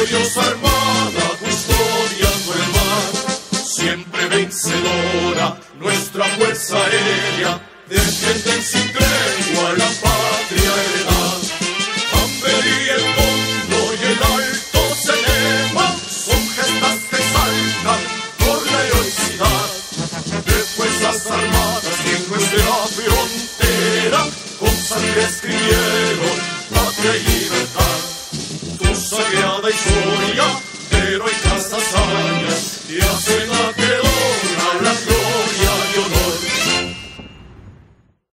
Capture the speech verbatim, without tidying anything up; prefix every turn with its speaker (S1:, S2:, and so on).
S1: gloriosa armada custodiando el mar, siempre vencedora nuestra fuerza aérea, defienden sin tregua la patria heredad. Amberí, el fondo y el alto Cenema son gestas que saltan por la heroicidad de fuerzas armadas que en nuestra frontera con sangre escribieron patria y libertad. Tu sagrada historia